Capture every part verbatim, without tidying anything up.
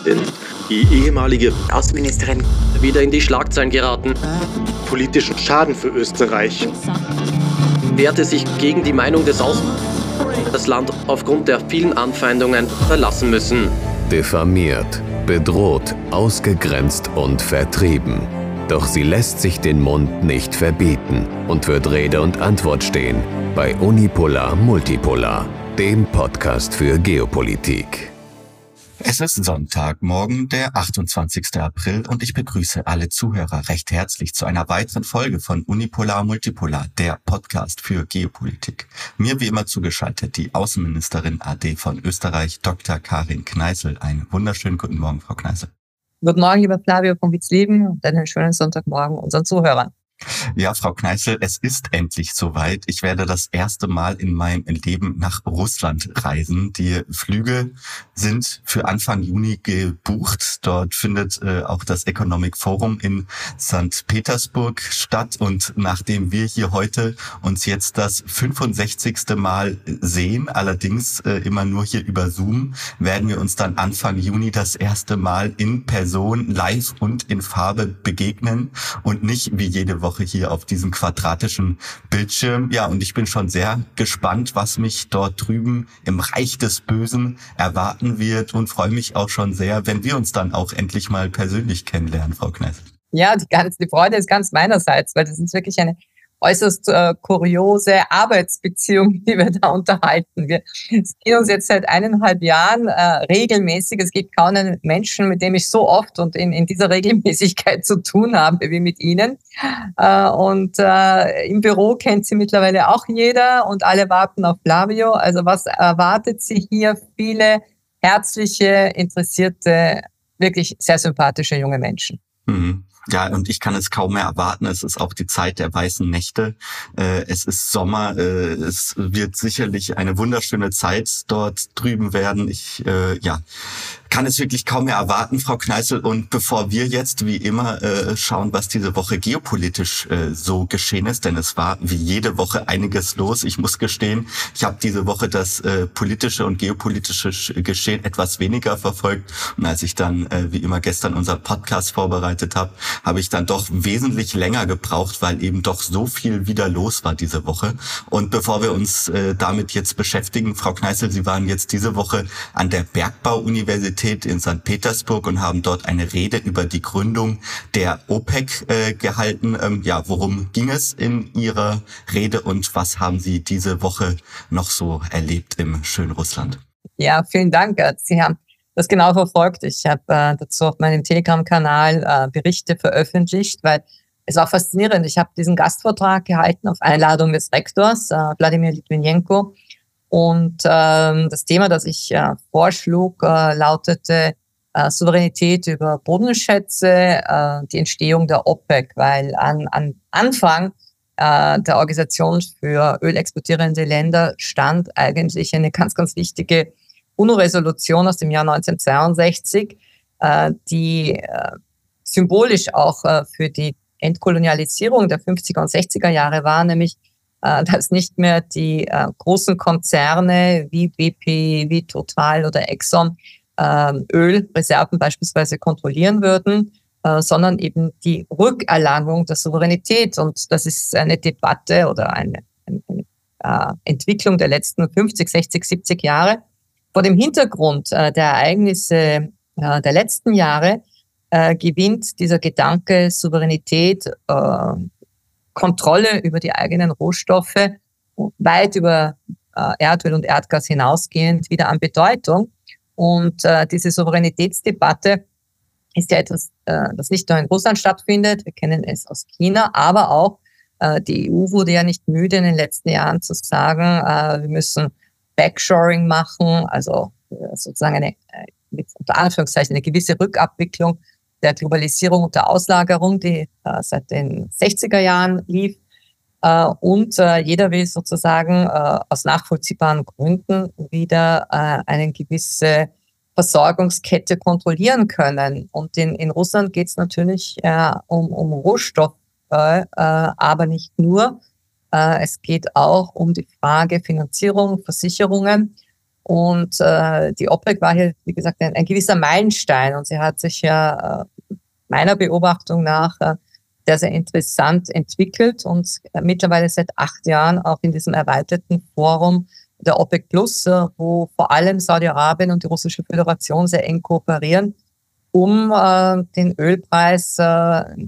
Präsidentin, die ehemalige Außenministerin, wieder in die Schlagzeilen geraten. Politischen Schaden für Österreich. Wehrte sich gegen die Meinung des Außen, das Land aufgrund der vielen Anfeindungen verlassen müssen. Diffamiert, bedroht, ausgegrenzt und vertrieben. Doch sie lässt sich den Mund nicht verbieten und wird Rede und Antwort stehen bei Unipolar Multipolar, dem Podcast für Geopolitik. Es ist Sonntagmorgen, der achtundzwanzigster April, und ich begrüße alle Zuhörer recht herzlich zu einer weiteren Folge von Unipolar Multipolar, der Podcast für Geopolitik. Mir wie immer zugeschaltet die Außenministerin A D von Österreich, Doktor Karin Kneißl. Einen wunderschönen guten Morgen, Frau Kneißl. Guten Morgen, lieber Flavio von Witzleben, und einen schönen Sonntagmorgen unseren Zuhörern. Ja, Frau Kneißl, es ist endlich soweit. Ich werde das erste Mal in meinem Leben nach Russland reisen. Die Flüge sind für Anfang Juni gebucht. Dort findet äh, auch das Economic Forum in Sankt Petersburg statt. Und nachdem wir hier heute uns jetzt das fünfundsechzigste Mal sehen, allerdings äh, immer nur hier über Zoom, werden wir uns dann Anfang Juni das erste Mal in Person, live und in Farbe begegnen und nicht wie jede Woche hier auf diesem quadratischen Bildschirm. Ja, und ich bin schon sehr gespannt, was mich dort drüben im Reich des Bösen erwarten wird, und freue mich auch schon sehr, wenn wir uns dann auch endlich mal persönlich kennenlernen, Frau Kneißl. Ja, die, ganze, die Freude ist ganz meinerseits, weil das ist wirklich eine äußerst äh, kuriose Arbeitsbeziehung, die wir da unterhalten. Wir sehen uns jetzt seit eineinhalb Jahren äh, regelmäßig. Es gibt kaum einen Menschen, mit dem ich so oft und in, in dieser Regelmäßigkeit zu tun habe wie mit Ihnen. Äh, und äh, im Büro kennt Sie mittlerweile auch jeder, und alle warten auf Flavio. Also was erwartet Sie hier? Viele herzliche, interessierte, wirklich sehr sympathische junge Menschen. Mhm. Ja, und ich kann es kaum mehr erwarten. Es ist auch die Zeit der weißen Nächte. Äh, es ist Sommer. Äh, es wird sicherlich eine wunderschöne Zeit dort drüben werden. Ich, äh, ja, kann es wirklich kaum mehr erwarten, Frau Kneißl. Und bevor wir jetzt wie immer äh, schauen, was diese Woche geopolitisch äh, so geschehen ist, denn es war wie jede Woche einiges los. Ich muss gestehen, ich habe diese Woche das äh, politische und geopolitische Geschehen etwas weniger verfolgt. Und als ich dann äh, wie immer gestern unser Podcast vorbereitet habe, habe ich dann doch wesentlich länger gebraucht, weil eben doch so viel wieder los war diese Woche. Und bevor wir uns äh, damit jetzt beschäftigen, Frau Kneißl, Sie waren jetzt diese Woche an der Bergbau-Universität in Sankt Petersburg und haben dort eine Rede über die Gründung der OPEC äh, gehalten. Ähm, ja, worum ging es in Ihrer Rede und was haben Sie diese Woche noch so erlebt im schönen Russland? Ja, vielen Dank. Sie haben das genau verfolgt. Ich habe äh, dazu auf meinem Telegram-Kanal äh, Berichte veröffentlicht, weil es war faszinierend. Ich habe diesen Gastvortrag gehalten auf Einladung des Rektors, äh, Wladimir Litvinenko. Und ähm, das Thema, das ich äh, vorschlug, äh, lautete äh, Souveränität über Bodenschätze, äh, die Entstehung der OPEC, weil an, an Anfang äh, der Organisation für ölexportierende Länder stand eigentlich eine ganz, ganz wichtige UNO-Resolution aus dem Jahr neunzehnhundertzweiundsechzig, äh, die äh, symbolisch auch äh, für die Entkolonialisierung der fünfziger und sechziger Jahre war, nämlich dass nicht mehr die äh, großen Konzerne wie B P, wie Total oder Exxon äh, Ölreserven beispielsweise kontrollieren würden, äh, sondern eben die Rückerlangung der Souveränität. Und das ist eine Debatte oder eine, eine, eine äh, Entwicklung der letzten fünfzig, sechzig, siebzig Jahre. Vor dem Hintergrund äh, der Ereignisse äh, der letzten Jahre äh, gewinnt dieser Gedanke Souveränität, äh, Kontrolle über die eigenen Rohstoffe weit über äh, Erdöl und Erdgas hinausgehend wieder an Bedeutung. Und äh, diese Souveränitätsdebatte ist ja etwas, äh, das nicht nur in Russland stattfindet, wir kennen es aus China, aber auch äh, die E U wurde ja nicht müde in den letzten Jahren zu sagen, äh, wir müssen Backshoring machen, also äh, sozusagen eine, äh, mit unter Anführungszeichen eine gewisse Rückabwicklung der Globalisierung und der Auslagerung, die äh, seit den sechziger Jahren lief. Äh, und äh, jeder will sozusagen äh, aus nachvollziehbaren Gründen wieder äh, eine gewisse Versorgungskette kontrollieren können. Und in, in Russland geht es natürlich äh, um, um Rohstoffe, äh, aber nicht nur. Äh, es geht auch um die Frage Finanzierung, Versicherungen. Und äh, die OPEC war hier, wie gesagt, ein, ein gewisser Meilenstein. Und sie hat sich ja äh, meiner Beobachtung nach äh, sehr, sehr interessant entwickelt und äh, mittlerweile seit acht Jahren auch in diesem erweiterten Forum der OPEC Plus, äh, wo vor allem Saudi-Arabien und die Russische Föderation sehr eng kooperieren, um äh, den Ölpreis äh,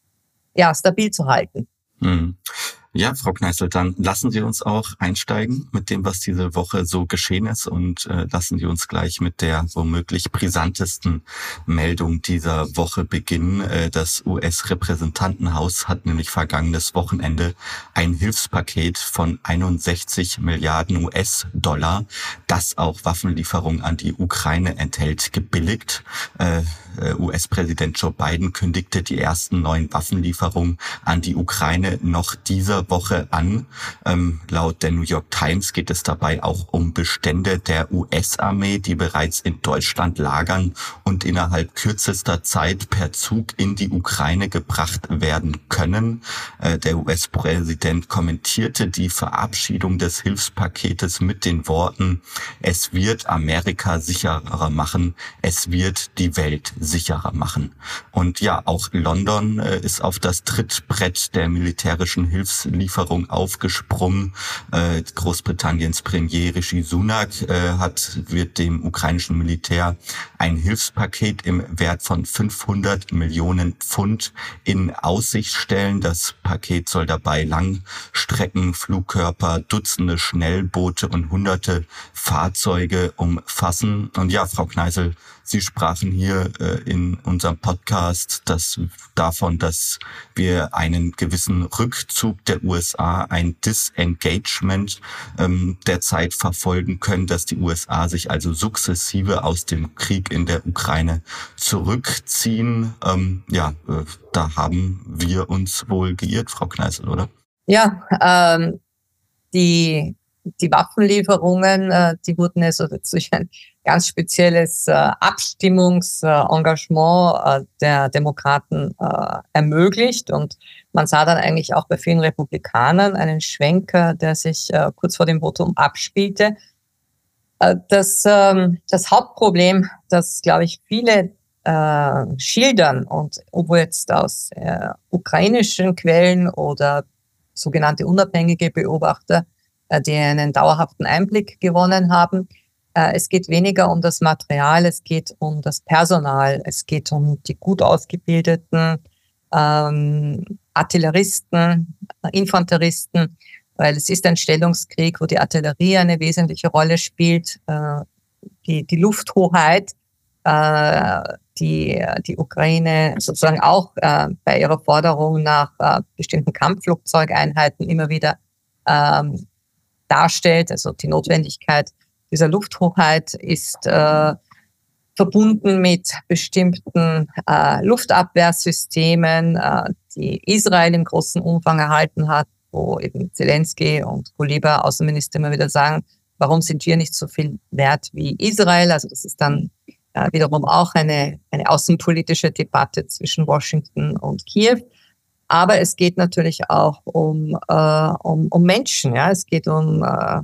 ja, stabil zu halten. Hm. Ja, Frau Kneißl, dann lassen Sie uns auch einsteigen mit dem, was diese Woche so geschehen ist und äh, lassen Sie uns gleich mit der womöglich brisantesten Meldung dieser Woche beginnen. Äh, das U S-Repräsentantenhaus hat nämlich vergangenes Wochenende ein Hilfspaket von einundsechzig Milliarden U S-Dollar, das auch Waffenlieferungen an die Ukraine enthält, gebilligt. Äh, U S-Präsident Joe Biden kündigte die ersten neuen Waffenlieferungen an die Ukraine noch dieser Woche an. Ähm, laut der New York Times geht es dabei auch um Bestände der U S-Armee, die bereits in Deutschland lagern und innerhalb kürzester Zeit per Zug in die Ukraine gebracht werden können. Äh, der U S-Präsident kommentierte die Verabschiedung des Hilfspaketes mit den Worten: Es wird Amerika sicherer machen, es wird die Welt sicherer machen. Und ja, auch London äh, ist auf das Trittbrett der militärischen Hilfslieferung aufgesprungen. Äh, Großbritanniens Premier Rishi Sunak äh, hat wird dem ukrainischen Militär ein Hilfspaket im Wert von fünfhundert Millionen Pfund in Aussicht stellen. Das Paket soll dabei Langstreckenflugkörper, Dutzende Schnellboote und hunderte Fahrzeuge umfassen. Und ja, Frau Kneißl, Sie sprachen hier äh, in unserem Podcast dass, davon, dass wir einen gewissen Rückzug der U S A, ein Disengagement ähm, derzeit verfolgen können, dass die U S A sich also sukzessive aus dem Krieg in der Ukraine zurückziehen. Ähm, ja, äh, da haben wir uns wohl geirrt, Frau Kneißl, oder? Ja, ähm, die Die Waffenlieferungen, äh, die wurden also durch ein ganz spezielles äh, Abstimmungsengagement äh, der Demokraten äh, ermöglicht. Und man sah dann eigentlich auch bei vielen Republikanern einen Schwenker, der sich äh, kurz vor dem Votum abspielte. Äh, das, ähm, das Hauptproblem, das, glaube ich, viele äh, schildern, und ob jetzt aus äh, ukrainischen Quellen oder sogenannte unabhängige Beobachter, die einen dauerhaften Einblick gewonnen haben. Es geht weniger um das Material, es geht um das Personal, es geht um die gut ausgebildeten ähm, Artilleristen, Infanteristen, weil es ist ein Stellungskrieg, wo die Artillerie eine wesentliche Rolle spielt, äh, die, die Lufthoheit, äh, die die Ukraine sozusagen auch äh, bei ihrer Forderung nach äh, bestimmten Kampfflugzeugeinheiten immer wieder ähm, darstellt. Also die Notwendigkeit dieser Lufthoheit ist äh, verbunden mit bestimmten äh, Luftabwehrsystemen, äh, die Israel im großen Umfang erhalten hat, wo eben Zelensky und Kuleba, Außenminister, immer wieder sagen, warum sind wir nicht so viel wert wie Israel? Also das ist dann äh, wiederum auch eine, eine außenpolitische Debatte zwischen Washington und Kiew. Aber es geht natürlich auch um, äh, um, um Menschen. Ja? Es geht um, äh,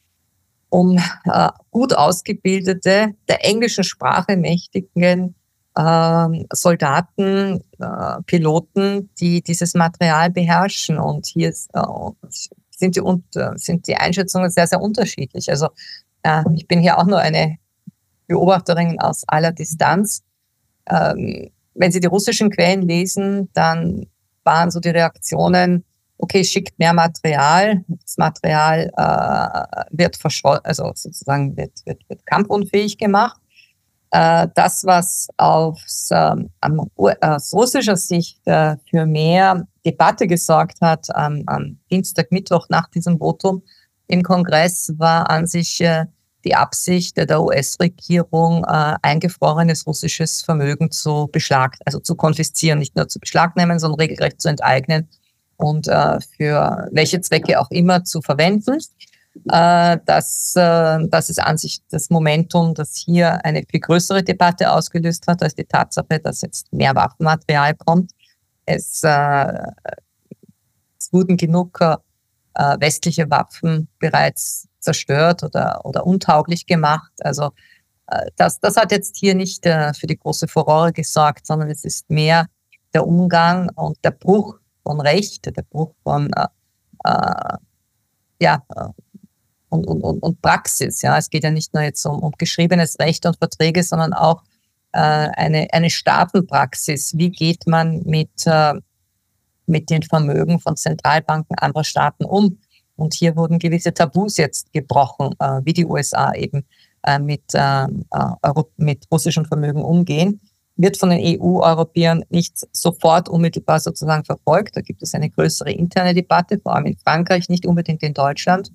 um äh, gut ausgebildete, der englischen Sprache mächtigen äh, Soldaten, äh, Piloten, die dieses Material beherrschen. Und hier ist, äh, sind, die, sind die Einschätzungen sehr, sehr unterschiedlich. Also äh, ich bin hier auch nur eine Beobachterin aus aller Distanz. Ähm, wenn Sie die russischen Quellen lesen, dann waren so die Reaktionen, okay, schickt mehr Material, das Material äh, wird verschrottet, also sozusagen wird, wird, wird kampfunfähig gemacht. Äh, das, was aufs, ähm, aus russischer Sicht äh, für mehr Debatte gesorgt hat, ähm, am Dienstag, Mittwoch nach diesem Votum im Kongress, war an sich äh, die Absicht der U S-Regierung, äh, eingefrorenes russisches Vermögen zu beschlag, also zu konfiszieren, nicht nur zu beschlagnehmen, sondern regelrecht zu enteignen und äh, für welche Zwecke auch immer zu verwenden. Äh, das, äh, das ist an sich das Momentum, das hier eine viel größere Debatte ausgelöst hat, als die Tatsache, dass jetzt mehr Waffenmaterial kommt. Es, äh, es wurden genug äh, äh, westliche Waffen bereits zerstört oder, oder untauglich gemacht. Also äh, das, das hat jetzt hier nicht äh, für die große Furore gesorgt, sondern es ist mehr der Umgang und der Bruch von Recht, der Bruch von äh, äh, ja, und, und, und Praxis. Ja. Es geht ja nicht nur jetzt um, um geschriebenes Recht und Verträge, sondern auch äh, eine, eine Staatenpraxis. Wie geht man mit, äh, mit den Vermögen von Zentralbanken anderer Staaten um? Und hier wurden gewisse Tabus jetzt gebrochen, äh, wie die U S A eben äh, mit, äh, Euro, mit russischem Vermögen umgehen. Wird von den E U-Europäern nicht sofort unmittelbar sozusagen verfolgt. Da gibt es eine größere interne Debatte, vor allem in Frankreich, nicht unbedingt in Deutschland.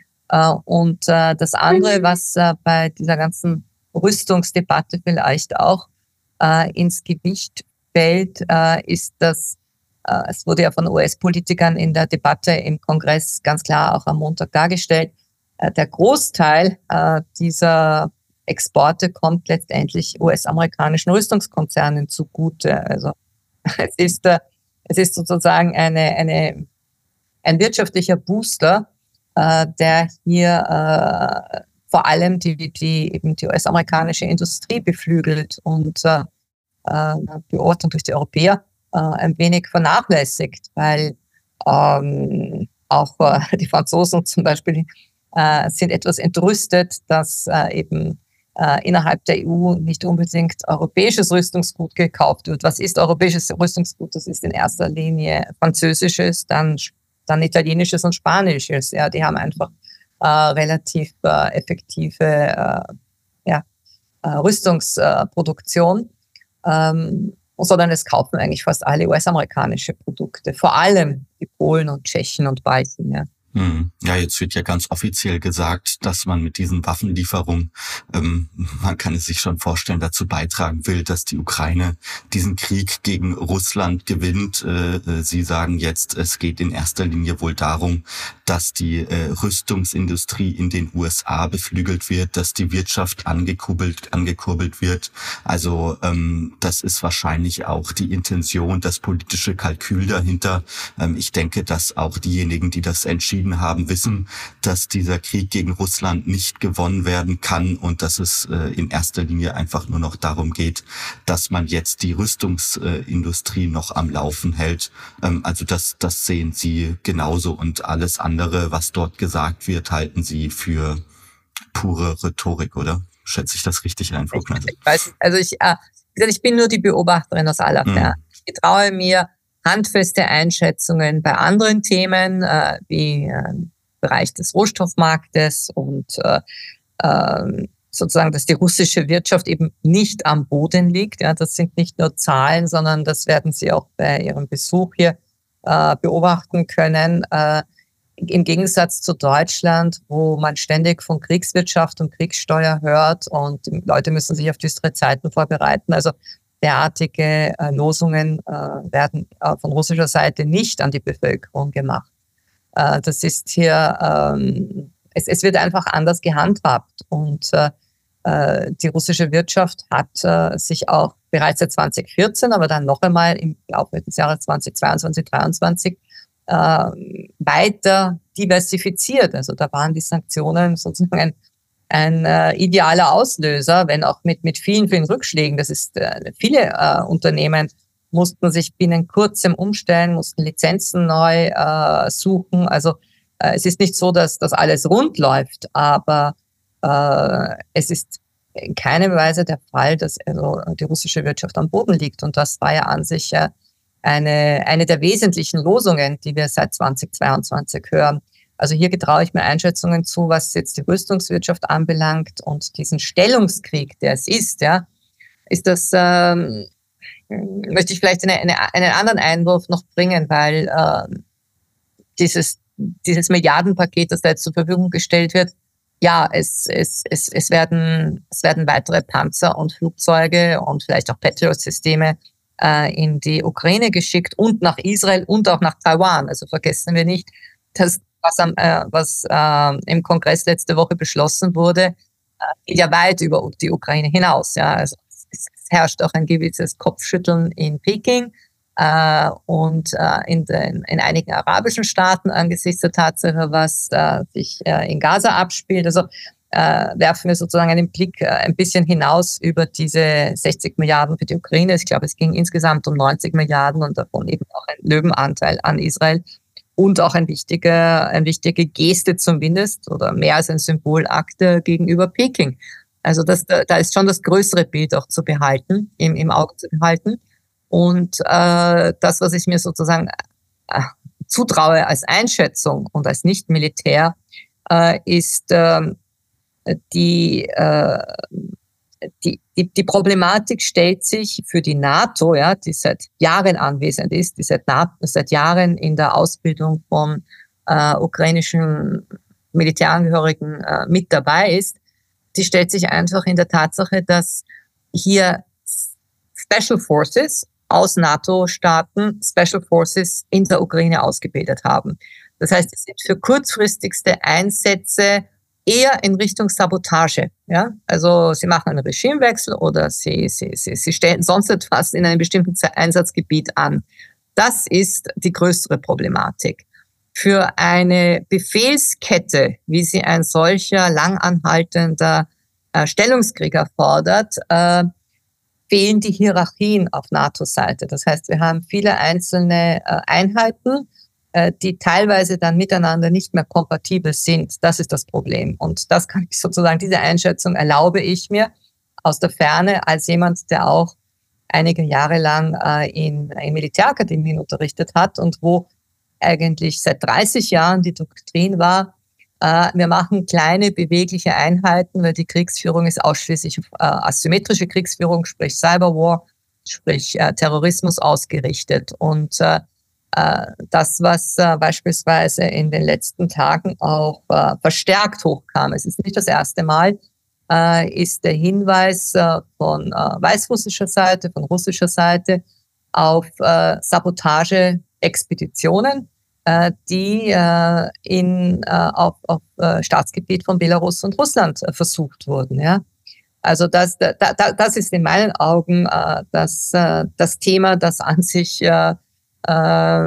Und das andere, was bei dieser ganzen Rüstungsdebatte vielleicht auch ins Gewicht fällt, ist, dass es wurde ja von U S-Politikern in der Debatte im Kongress ganz klar auch am Montag dargestellt, der Großteil dieser Exporte kommt letztendlich U S-amerikanischen Rüstungskonzernen zugute. Also es ist, es ist sozusagen eine, eine, ein wirtschaftlicher Booster, äh, der hier äh, vor allem die, die, eben die U S-amerikanische Industrie beflügelt und äh, beobachtet durch die Europäer äh, ein wenig vernachlässigt, weil ähm, auch äh, die Franzosen zum Beispiel äh, sind etwas entrüstet, dass äh, eben Äh, innerhalb der E U nicht unbedingt europäisches Rüstungsgut gekauft wird. Was ist europäisches Rüstungsgut? Das ist in erster Linie französisches, dann, dann italienisches und spanisches. Ja, die haben einfach äh, relativ äh, effektive äh, ja, äh, Rüstungsproduktion, ähm, sondern es kaufen eigentlich fast alle U S-amerikanische Produkte, vor allem die Polen und Tschechen und Balten. Ja. Ja, jetzt wird ja ganz offiziell gesagt, dass man mit diesen Waffenlieferungen, ähm, man kann es sich schon vorstellen, dazu beitragen will, dass die Ukraine diesen Krieg gegen Russland gewinnt. Äh, Sie sagen jetzt, es geht in erster Linie wohl darum, dass die äh, Rüstungsindustrie in den U S A beflügelt wird, dass die Wirtschaft angekurbelt, angekurbelt wird. Also ähm, das ist wahrscheinlich auch die Intention, das politische Kalkül dahinter. Ähm, ich denke, dass auch diejenigen, die das entschieden haben, wissen, dass dieser Krieg gegen Russland nicht gewonnen werden kann und dass es äh, in erster Linie einfach nur noch darum geht, dass man jetzt die Rüstungsindustrie äh, noch am Laufen hält. Ähm, also das, das sehen Sie genauso und alles andere, was dort gesagt wird, halten Sie für pure Rhetorik, oder? Schätze ich das richtig ein, Frau Kneißl? Ich weiß, also ich, äh, ich bin nur die Beobachterin aus aller Ferne. Mhm. Ich traue mir handfeste Einschätzungen bei anderen Themen, äh, wie äh, im Bereich des Rohstoffmarktes und äh, äh, sozusagen, dass die russische Wirtschaft eben nicht am Boden liegt. Ja, das sind nicht nur Zahlen, sondern das werden Sie auch bei Ihrem Besuch hier äh, beobachten können. Äh, Im Gegensatz zu Deutschland, wo man ständig von Kriegswirtschaft und Kriegssteuer hört und die Leute müssen sich auf düstere Zeiten vorbereiten. Also derartige äh, Losungen äh, werden äh, von russischer Seite nicht an die Bevölkerung gemacht. Äh, das ist hier, ähm, es, es wird einfach anders gehandhabt. Und äh, äh, die russische Wirtschaft hat äh, sich auch bereits seit zwanzig vierzehn, aber dann noch einmal im Laufe des Jahres zwanzig zweiundzwanzig, dreiundzwanzig äh, weiter diversifiziert. Also da waren die Sanktionen sozusagen ein ein äh, idealer Auslöser, wenn auch mit mit vielen, vielen Rückschlägen. Das ist, äh, viele äh, Unternehmen mussten sich binnen kurzem umstellen, mussten Lizenzen neu äh, suchen. Also äh, es ist nicht so, dass das alles rund läuft, aber äh, es ist in keiner Weise der Fall, dass also die russische Wirtschaft am Boden liegt. Und das war ja an sich äh, eine eine der wesentlichen Losungen, die wir seit zwanzig zweiundzwanzig hören. Also hier getraue ich mir Einschätzungen zu, was jetzt die Rüstungswirtschaft anbelangt und diesen Stellungskrieg, der es ist, ja, ist das, ähm, möchte ich vielleicht eine, eine, einen anderen Einwurf noch bringen, weil äh, dieses, dieses Milliardenpaket, das da jetzt zur Verfügung gestellt wird, ja, es, es, es, es, werden, es werden weitere Panzer und Flugzeuge und vielleicht auch Patriot-Systeme äh, in die Ukraine geschickt und nach Israel und auch nach Taiwan. Also vergessen wir nicht, dass was, am, äh, was äh, im Kongress letzte Woche beschlossen wurde, äh, geht ja weit über die Ukraine hinaus. Ja. Also es, es herrscht auch ein gewisses Kopfschütteln in Peking. Äh, und äh, in, den, in einigen arabischen Staaten angesichts der Tatsache, was äh, sich äh, in Gaza abspielt. Also äh, werfen wir sozusagen einen Blick äh, ein bisschen hinaus über diese sechzig Milliarden für die Ukraine. Ich glaube, es ging insgesamt um neunzig Milliarden und davon eben auch ein Löwenanteil an Israel und auch ein wichtiger, eine wichtige Geste zumindest oder mehr als ein Symbolakt gegenüber Peking. Also das, da ist schon das größere Bild auch zu behalten, im, im Auge zu behalten. Und äh, das, was ich mir sozusagen äh, zutraue als Einschätzung und als Nicht-Militär, äh, ist äh, die, äh, die, die, die Problematik stellt sich für die NATO, ja, die seit Jahren anwesend ist, die seit, seit Jahren in der Ausbildung von äh, ukrainischen Militärangehörigen äh, mit dabei ist. Die stellt sich einfach in der Tatsache, dass hier Special Forces aus NATO-Staaten Special Forces in der Ukraine ausgebildet haben. Das heißt, es sind für kurzfristigste Einsätze eher in Richtung Sabotage. Ja? Also sie machen einen Regimewechsel oder sie, sie, sie, sie stellen sonst etwas in einem bestimmten Einsatzgebiet an. Das ist die größere Problematik. Für eine Befehlskette, wie sie ein solcher langanhaltender äh, Stellungskrieg erfordert, äh, fehlen die Hierarchien auf NATO-Seite. Das heißt, wir haben viele einzelne äh, Einheiten, äh, die teilweise dann miteinander nicht mehr kompatibel sind. Das ist das Problem. Und das kann ich sozusagen, diese Einschätzung erlaube ich mir aus der Ferne als jemand, der auch einige Jahre lang äh, in, in Militärakademien unterrichtet hat und wo eigentlich seit dreißig Jahren die Doktrin war, äh, wir machen kleine bewegliche Einheiten, weil die Kriegsführung ist ausschließlich auf äh, asymmetrische Kriegsführung, sprich Cyberwar, sprich äh, Terrorismus ausgerichtet. Und äh, äh, das, was äh, beispielsweise in den letzten Tagen auch äh, verstärkt hochkam, es ist nicht das erste Mal, äh, ist der Hinweis äh, von äh, weißrussischer Seite, von russischer Seite auf äh, Sabotage-Expeditionen, äh, die äh, in, äh, auf, auf äh, Staatsgebiet von Belarus und Russland äh, versucht wurden. Ja? Also das, da, da, das ist in meinen Augen äh, das, äh, das Thema, das an sich, äh, äh,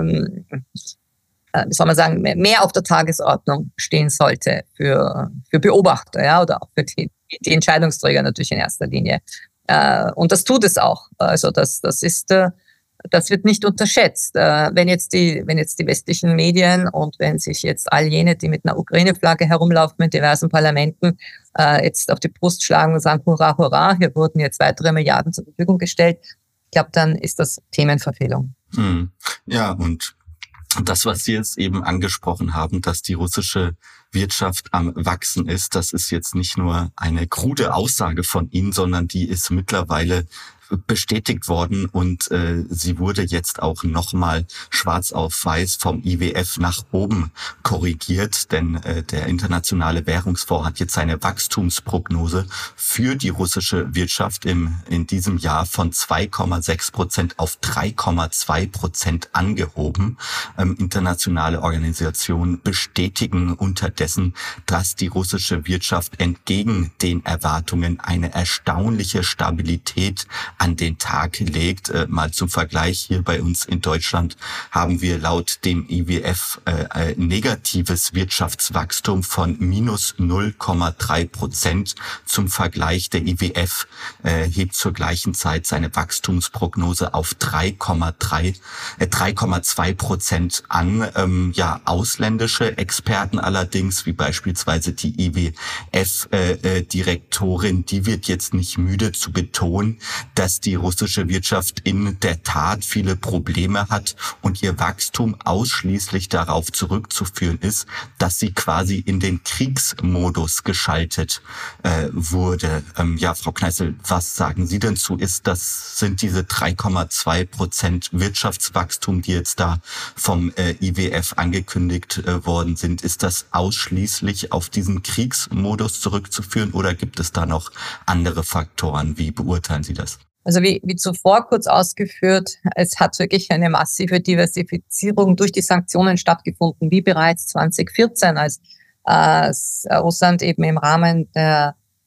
wie soll man sagen, mehr auf der Tagesordnung stehen sollte für, für Beobachter, ja, oder auch für die, die Entscheidungsträger natürlich in erster Linie. Äh, und das tut es auch. Also das, das ist, äh, das wird nicht unterschätzt. Äh, wenn jetzt die, wenn jetzt die westlichen Medien und wenn sich jetzt all jene, die mit einer Ukraine-Flagge herumlaufen in diversen Parlamenten, äh, jetzt auf die Brust schlagen und sagen, hurra, hurra, hier wurden jetzt weitere Milliarden zur Verfügung gestellt, ich glaube, dann ist das Themenverfehlung. Hm. Ja, und das, was Sie jetzt eben angesprochen haben, dass die russische Wirtschaft am Wachsen ist, das ist jetzt nicht nur eine krude Aussage von Ihnen, sondern die ist mittlerweile bestätigt worden und äh, sie wurde jetzt auch nochmal schwarz auf weiß vom I W F nach oben korrigiert, denn äh, der Internationale Währungsfonds hat jetzt seine Wachstumsprognose für die russische Wirtschaft im in diesem Jahr von zwei Komma sechs Prozent auf drei Komma zwei Prozent angehoben. Ähm, internationale Organisationen bestätigen unterdessen, dass die russische Wirtschaft entgegen den Erwartungen eine erstaunliche Stabilität an den Tag legt. Äh, mal zum Vergleich, hier bei uns in Deutschland haben wir laut dem I W F äh, ein negatives Wirtschaftswachstum von minus null Komma drei Prozent. Zum Vergleich, der I W F äh, hebt zur gleichen Zeit seine Wachstumsprognose auf drei Komma drei, äh, drei Komma zwei Prozent an. Ähm, ja, ausländische Experten allerdings, wie beispielsweise die I W F-Direktorin, äh, die wird jetzt nicht müde zu betonen, dass die russische Wirtschaft in der Tat viele Probleme hat und ihr Wachstum ausschließlich darauf zurückzuführen ist, dass sie quasi in den Kriegsmodus geschaltet äh, wurde. Ähm, ja, Frau Kneißl, was sagen Sie denn zu? Ist das, sind diese drei Komma zwei Prozent Wirtschaftswachstum, die jetzt da vom äh, I W F angekündigt äh, worden sind, ist das ausschließlich auf diesen Kriegsmodus zurückzuführen oder gibt es da noch andere Faktoren? Wie beurteilen Sie das? Also wie, wie zuvor kurz ausgeführt, es hat wirklich eine massive Diversifizierung durch die Sanktionen stattgefunden, wie bereits zwanzig vierzehn, als äh, Russland eben im Rahmen der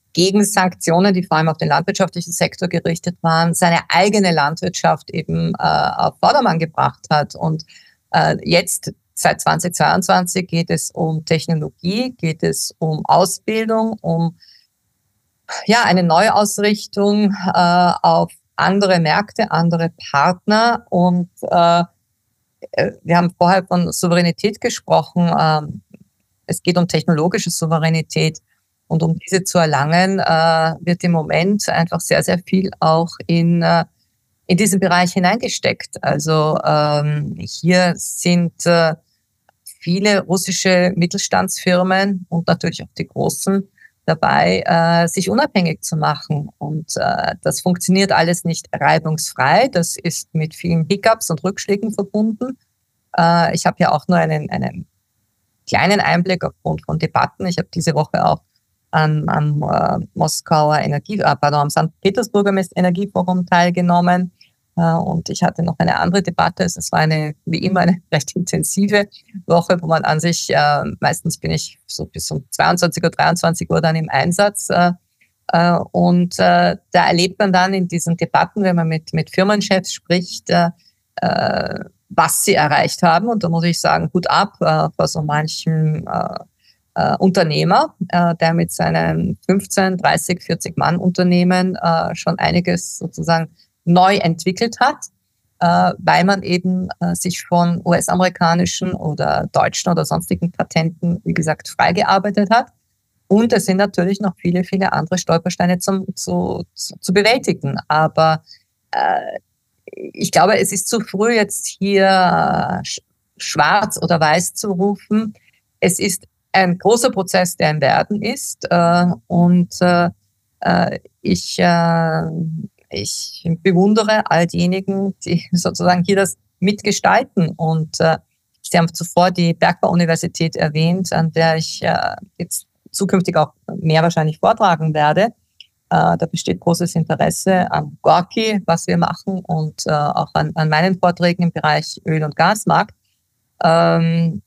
gegen Sanktionen, die vor allem auf den landwirtschaftlichen Sektor gerichtet waren, seine eigene Landwirtschaft eben äh, auf Vordermann gebracht hat. Und äh, jetzt, seit zweitausendzweiundzwanzig, geht es um Technologie, geht es um Ausbildung, um ja eine Neuausrichtung äh, auf andere Märkte, andere Partner. Und äh, wir haben vorher von Souveränität gesprochen. Äh, es geht um technologische Souveränität. Und um diese zu erlangen, äh, wird im Moment einfach sehr, sehr viel auch in, äh, in diesen Bereich hineingesteckt. Also ähm, hier sind äh, viele russische Mittelstandsfirmen und natürlich auch die großen dabei, äh, sich unabhängig zu machen. Und äh, das funktioniert alles nicht reibungsfrei. Das ist mit vielen Hiccups und Rückschlägen verbunden. Äh, ich habe ja auch nur einen, einen kleinen Einblick aufgrund von Debatten. Ich habe diese Woche auch am, am äh, Moskauer Energie, äh, pardon, am Sankt Petersburger Energieforum teilgenommen. Äh, und ich hatte noch eine andere Debatte. Es war eine, wie immer, eine recht intensive Woche, wo man an sich, äh, meistens bin ich so bis um zweiundzwanzig Uhr, dreiundzwanzig Uhr dann im Einsatz. Äh, äh, und äh, da erlebt man dann in diesen Debatten, wenn man mit, mit Firmenchefs spricht, äh, äh, was sie erreicht haben. Und da muss ich sagen, Hut ab äh, vor so manchen äh, äh, Unternehmer, äh, der mit seinem fünfzehn, dreißig, vierzig Mann Unternehmen äh, schon einiges sozusagen neu entwickelt hat, äh, weil man eben äh, sich von U S-amerikanischen oder deutschen oder sonstigen Patenten, wie gesagt, freigearbeitet hat. Und es sind natürlich noch viele, viele andere Stolpersteine zum, zu, zu, zu bewältigen. Aber äh, ich glaube, es ist zu früh, jetzt hier äh, schwarz oder weiß zu rufen. Es ist ein großer Prozess, der im Werden ist. Äh, und äh, ich, äh, ich bewundere all diejenigen, die sozusagen hier das mitgestalten. Und äh, Sie haben zuvor die Bergbau-Universität erwähnt, an der ich äh, jetzt zukünftig auch mehr wahrscheinlich vortragen werde. Äh, da besteht großes Interesse an Gorki, was wir machen, und äh, auch an, an meinen Vorträgen im Bereich Öl- und Gasmarkt. Ähm,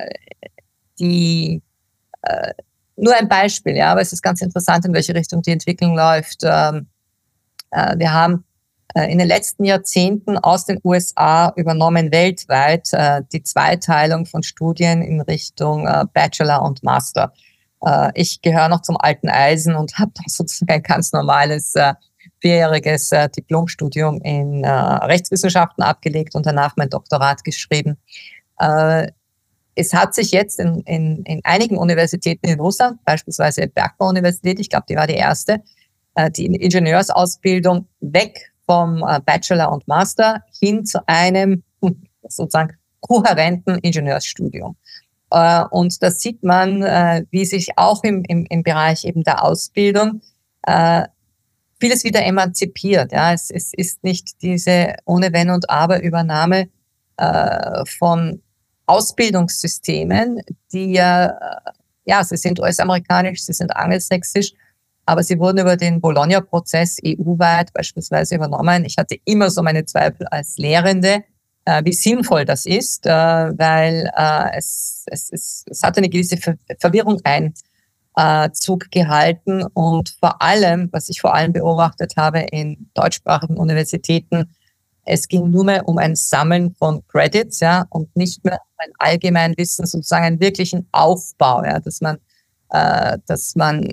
die, äh, nur ein Beispiel, ja, aber es ist ganz interessant, in welche Richtung die Entwicklung läuft. Ähm, äh, wir haben äh, in den letzten Jahrzehnten aus den U S A übernommen weltweit äh, die Zweiteilung von Studien in Richtung äh, Bachelor und Master. Äh, ich gehöre noch zum alten Eisen und habe sozusagen ein ganz normales äh, vierjähriges äh, Diplomstudium in äh, Rechtswissenschaften abgelegt und danach mein Doktorat geschrieben. Äh, Es hat sich jetzt in, in, in einigen Universitäten in Russland, beispielsweise Bergbau-Universität, ich glaube, die war die erste, äh, die Ingenieursausbildung weg vom äh, Bachelor und Master hin zu einem sozusagen kohärenten Ingenieursstudium. Äh, und da sieht man, äh, wie sich auch im, im, im Bereich eben der Ausbildung äh, vieles wieder emanzipiert. Ja, es, es ist nicht diese ohne Wenn und Aber Übernahme äh, von Ausbildungssystemen, die ja, ja, sie sind U S-amerikanisch, sie sind angelsächsisch, aber sie wurden über den Bologna-Prozess E U-weit beispielsweise übernommen. Ich hatte immer so meine Zweifel als Lehrende, äh, wie sinnvoll das ist, äh, weil äh, es, es, es, es hatte eine gewisse Ver- Verwirrung Einzug gehalten, und vor allem, was ich vor allem beobachtet habe in deutschsprachigen Universitäten, es ging nur mehr um ein Sammeln von Credits, ja, und nicht mehr um ein Allgemeinwissen, sozusagen einen wirklichen Aufbau, ja, dass man, äh, dass man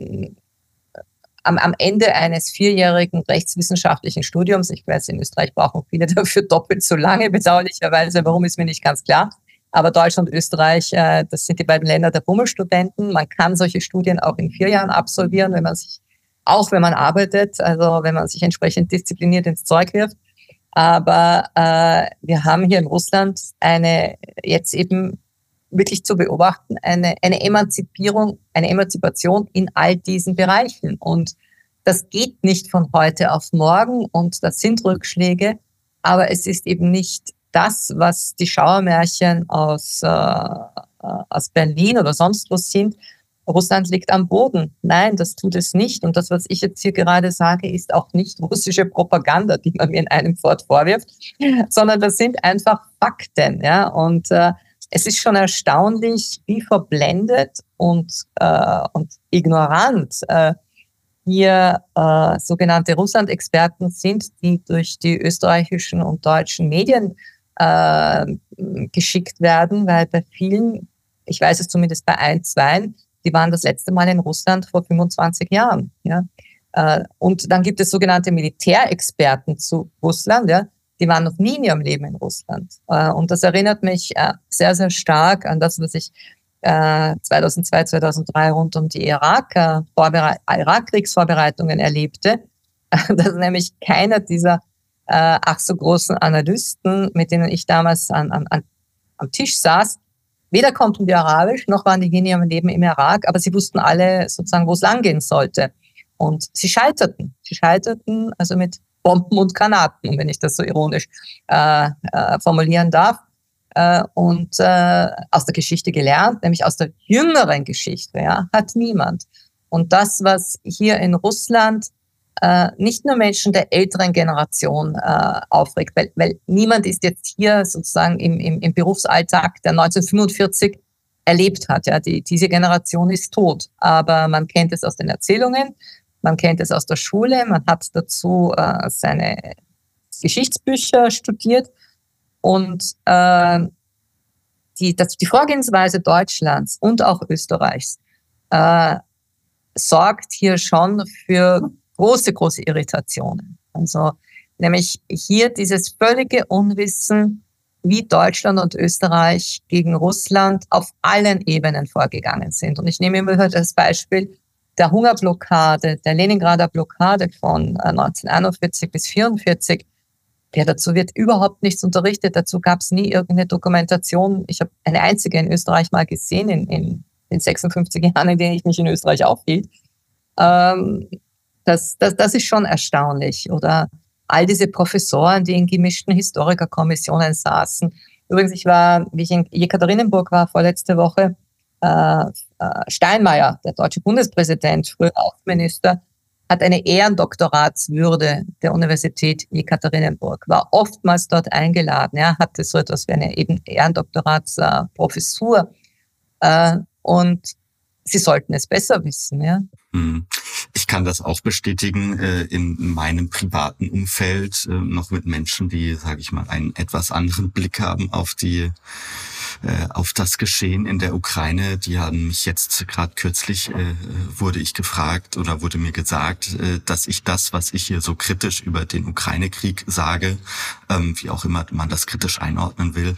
am, am Ende eines vierjährigen rechtswissenschaftlichen Studiums, ich weiß, in Österreich brauchen viele dafür doppelt so lange, bedauerlicherweise, warum ist mir nicht ganz klar, aber Deutschland und Österreich, äh, das sind die beiden Länder der Bummelstudenten. Man kann solche Studien auch in vier Jahren absolvieren, wenn man sich, auch wenn man arbeitet, also wenn man sich entsprechend diszipliniert ins Zeug wirft. Aber äh, wir haben hier in Russland eine, jetzt eben wirklich zu beobachten, eine, eine Emanzipierung, eine Emanzipation in all diesen Bereichen. Und das geht nicht von heute auf morgen, und das sind Rückschläge, aber es ist eben nicht das, was die Schauermärchen aus, äh, aus Berlin oder sonst wo sind. Russland liegt am Boden. Nein, das tut es nicht. Und das, was ich jetzt hier gerade sage, ist auch nicht russische Propaganda, die man mir in einem Wort vorwirft, sondern das sind einfach Fakten. Ja? Und äh, es ist schon erstaunlich, wie verblendet und, äh, und ignorant äh, hier äh, sogenannte Russland-Experten sind, die durch die österreichischen und deutschen Medien äh, geschickt werden, weil bei vielen, ich weiß es zumindest bei ein, zwei, die waren das letzte Mal in Russland vor fünfundzwanzig Jahren. Ja? Äh, und dann gibt es sogenannte Militärexperten zu Russland, ja? Die waren noch nie in ihrem Leben in Russland. Äh, und das erinnert mich äh, sehr, sehr stark an das, was ich äh, zweitausendzwei, zweitausenddrei rund um die Irak, äh, Vorbere- Irak-Kriegsvorbereitungen erlebte, dass nämlich keiner dieser äh, ach so großen Analysten, mit denen ich damals an, an, an, am Tisch saß, weder konnten die Arabisch, noch waren die in ihrem Leben im Irak, aber sie wussten alle sozusagen, wo es langgehen sollte. Und sie scheiterten. Sie scheiterten also mit Bomben und Granaten, wenn ich das so ironisch äh, äh, formulieren darf. Äh, und äh, aus der Geschichte gelernt, nämlich aus der jüngeren Geschichte, ja, hat niemand. Und das, was hier in Russland äh, nicht nur Menschen der älteren Generation äh, aufregt, weil, weil niemand ist jetzt hier sozusagen im, im, im Berufsalltag, der neunzehnhundertfünfundvierzig erlebt hat. Ja, die, diese Generation ist tot, aber man kennt es aus den Erzählungen, man kennt es aus der Schule, man hat dazu äh, seine Geschichtsbücher studiert. Und äh, die, das, die Vorgehensweise Deutschlands und auch Österreichs äh, sorgt hier schon für große, große Irritationen. Also nämlich hier dieses völlige Unwissen, wie Deutschland und Österreich gegen Russland auf allen Ebenen vorgegangen sind. Und ich nehme immer das Beispiel der Hungerblockade, der Leningrader Blockade von neunzehnhunderteinundvierzig bis vierundvierzig. Ja, dazu wird überhaupt nichts unterrichtet. Dazu gab es nie irgendeine Dokumentation. Ich habe eine einzige in Österreich mal gesehen, in, in den sechsundfünfzig Jahren, in denen ich mich in Österreich aufhielt. Ähm, das, das, das ist schon erstaunlich. Oder all diese Professoren, die in gemischten Historikerkommissionen saßen. Übrigens, ich war, wie ich in Jekaterinenburg war, vorletzte Woche, äh, Steinmeier, der deutsche Bundespräsident, früher Außenminister, hat eine Ehrendoktoratswürde der Universität Jekaterinenburg, war oftmals dort eingeladen, ja, hatte so etwas wie eine eben Ehrendoktoratsprofessur. Äh, und sie sollten es besser wissen, ja. Ich kann das auch bestätigen, in meinem privaten Umfeld, noch mit Menschen, die, sage ich mal, einen etwas anderen Blick haben auf die, auf das Geschehen in der Ukraine. Die haben mich jetzt gerade kürzlich, wurde ich gefragt oder wurde mir gesagt, dass ich das, was ich hier so kritisch über den Ukraine-Krieg sage, wie auch immer man das kritisch einordnen will,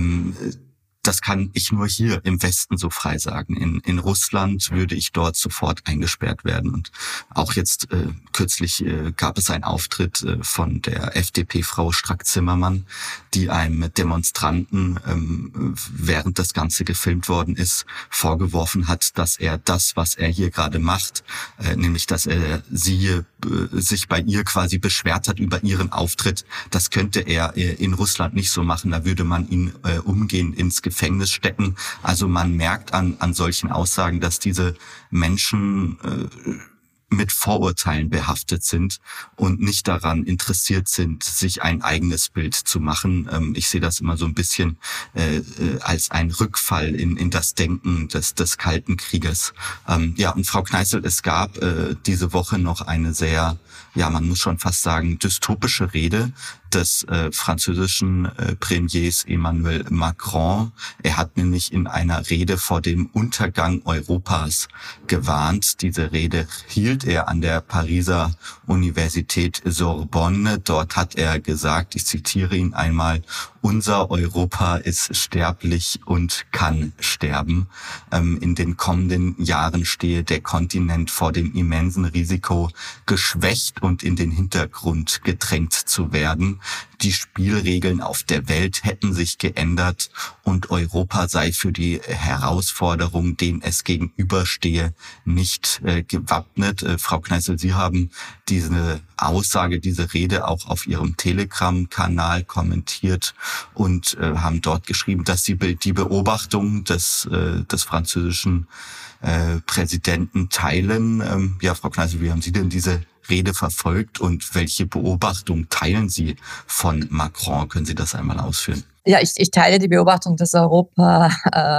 das kann ich nur hier im Westen so frei sagen. In, in Russland würde ich dort sofort eingesperrt werden. Und auch jetzt äh, kürzlich äh, gab es einen Auftritt äh, von der F D P-Frau Strack-Zimmermann, die einem Demonstranten, ähm, während das Ganze gefilmt worden ist, vorgeworfen hat, dass er das, was er hier gerade macht, äh, nämlich dass er sie äh, sich bei ihr quasi beschwert hat über ihren Auftritt, das könnte er äh, in Russland nicht so machen. Da würde man ihn äh, umgehend ins Gefängnis Gefängnis stecken. Also man merkt an, an solchen Aussagen, dass diese Menschen äh, mit Vorurteilen behaftet sind und nicht daran interessiert sind, sich ein eigenes Bild zu machen. Ähm, ich sehe das immer so ein bisschen äh, als ein Rückfall in, in das Denken des, des Kalten Krieges. Ähm, ja, und Frau Kneißl, es gab äh, diese Woche noch eine sehr, ja, man muss schon fast sagen, dystopische Rede des äh, französischen äh, Premiers Emmanuel Macron. Er hat nämlich in einer Rede vor dem Untergang Europas gewarnt. Diese Rede hielt er an der Pariser Universität Sorbonne. Dort hat er gesagt, ich zitiere ihn einmal, unser Europa ist sterblich und kann sterben. Ähm, in den kommenden Jahren stehe der Kontinent vor dem immensen Risiko, geschwächt und in den Hintergrund gedrängt zu werden. Die Spielregeln auf der Welt hätten sich geändert und Europa sei für die Herausforderung, denen es gegenüberstehe, nicht äh, gewappnet. Äh, Frau Kneißl, Sie haben diese Aussage, diese Rede auch auf Ihrem Telegram-Kanal kommentiert und äh, haben dort geschrieben, dass Sie die Beobachtung des, äh, des französischen äh, Präsidenten teilen. Ähm, ja, Frau Kneißl, wie haben Sie denn diese Rede verfolgt und welche Beobachtung teilen Sie von Macron? Können Sie das einmal ausführen? Ja, ich, ich teile die Beobachtung, dass Europa äh,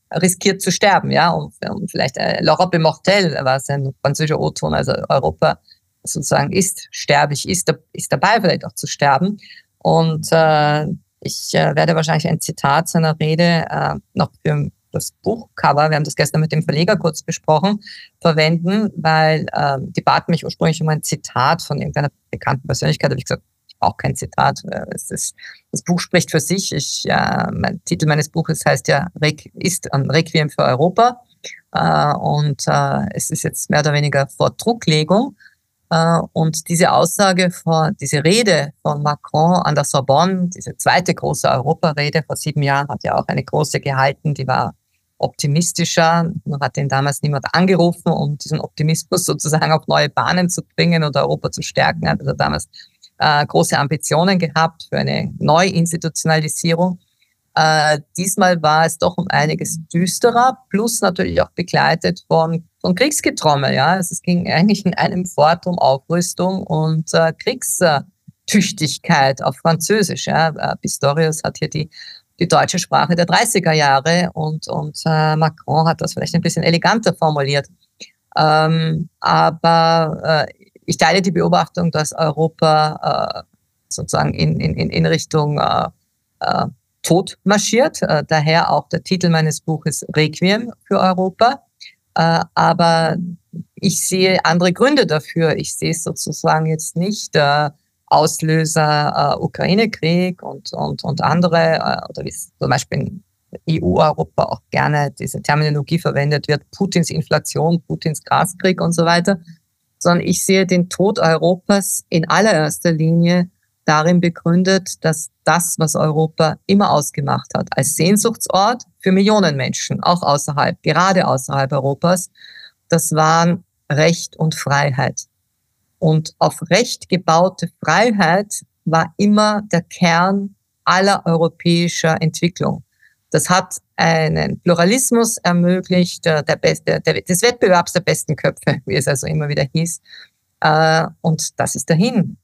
riskiert zu sterben, ja, und, und vielleicht äh, L'Europe est mortelle, war es ein französischer O-Ton, also Europa sozusagen ist sterblich, ist, ist dabei vielleicht auch zu sterben. Und äh, ich äh, werde wahrscheinlich ein Zitat seiner Rede äh, noch für das Buchcover, wir haben das gestern mit dem Verleger kurz besprochen, verwenden, weil äh, die baten mich ursprünglich um ein Zitat von irgendeiner bekannten Persönlichkeit, habe ich gesagt, auch kein Zitat. Es ist, das Buch spricht für sich. Ich, äh, mein Titel meines Buches heißt ja ist ein Requiem für Europa. Äh, und äh, es ist jetzt mehr oder weniger vor Drucklegung. Äh, und diese Aussage, von, diese Rede von Macron an der Sorbonne, diese zweite große Europarede vor sieben Jahren, hat ja auch eine große gehalten, die war optimistischer. Nur hat ihn damals niemand angerufen, um diesen Optimismus sozusagen auf neue Bahnen zu bringen oder Europa zu stärken. Hat also damals Äh, große Ambitionen gehabt für eine Neuinstitutionalisierung. Äh, diesmal war es doch um einiges düsterer, plus natürlich auch begleitet von, von Kriegsgetrommel. Ja? Also es ging eigentlich in einem Fort um Aufrüstung und äh, Kriegstüchtigkeit auf Französisch. Ja? Äh, Pistorius hat hier die, die deutsche Sprache der dreißiger Jahre und, und äh, Macron hat das vielleicht ein bisschen eleganter formuliert. Ähm, aber äh, Ich teile die Beobachtung, dass Europa äh, sozusagen in, in, in Richtung äh, äh, Tod marschiert. Äh, daher auch der Titel meines Buches Requiem für Europa. Äh, aber ich sehe andere Gründe dafür. Ich sehe sozusagen jetzt nicht äh, Auslöser äh, Ukraine-Krieg und, und, und andere, äh, oder wie es zum Beispiel in E U-Europa auch gerne diese Terminologie verwendet wird, Putins Inflation, Putins Gaskrieg und so weiter. Sondern ich sehe den Tod Europas in allererster Linie darin begründet, dass das, was Europa immer ausgemacht hat, als Sehnsuchtsort für Millionen Menschen, auch außerhalb, gerade außerhalb Europas, das waren Recht und Freiheit. Und auf Recht gebaute Freiheit war immer der Kern aller europäischer Entwicklung. Das hat einen Pluralismus ermöglicht, der, der, der, des Wettbewerbs der besten Köpfe, wie es also immer wieder hieß. Und das ist dahin.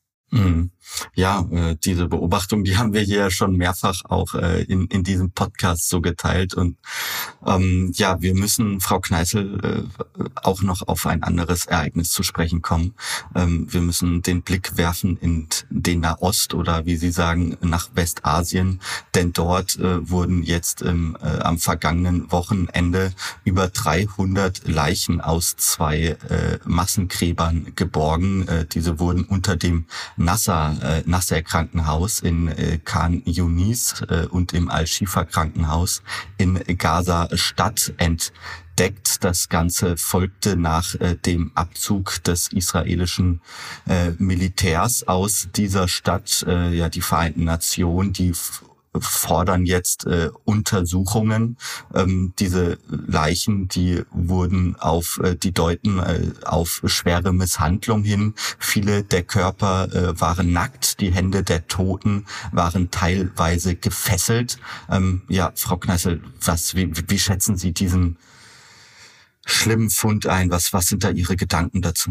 Ja, äh, diese Beobachtung, die haben wir hier schon mehrfach auch äh, in in diesem Podcast so geteilt. Und ähm, ja, wir müssen, Frau Kneißl, äh, auch noch auf ein anderes Ereignis zu sprechen kommen. Ähm, wir müssen den Blick werfen in den Nahost oder wie Sie sagen, nach Westasien. Denn dort äh, wurden jetzt im, äh, am vergangenen Wochenende über dreihundert Leichen aus zwei äh, Massengräbern geborgen. Äh, diese wurden unter dem Nasser äh, Nasser-Krankenhaus in äh, Khan Yunis äh, und im Al-Shifa-Krankenhaus in Gaza-Stadt entdeckt. Das Ganze folgte nach äh, dem Abzug des israelischen äh, Militärs aus dieser Stadt. Äh, ja, die Vereinten Nationen, die f- fordern jetzt äh, Untersuchungen. Ähm, diese Leichen, die wurden auf, äh, die deuten äh, auf schwere Misshandlung hin. Viele der Körper äh, waren nackt, die Hände der Toten waren teilweise gefesselt. Ähm, ja, Frau Kneißl, was, wie, wie schätzen Sie diesen schlimmen Fund ein? Was, was sind da Ihre Gedanken dazu?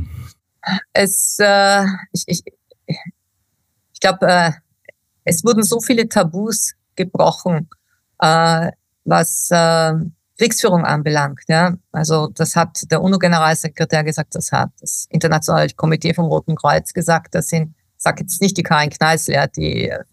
Es, äh, ich, ich, ich glaube, äh, es wurden so viele Tabus gebrochen, äh, was äh, Kriegsführung anbelangt. Ja? Also das hat der UNO-Generalsekretär gesagt, das hat das Internationale Komitee vom Roten Kreuz gesagt, das sind, ich sage jetzt nicht die Karin Kneißl, ja, die äh,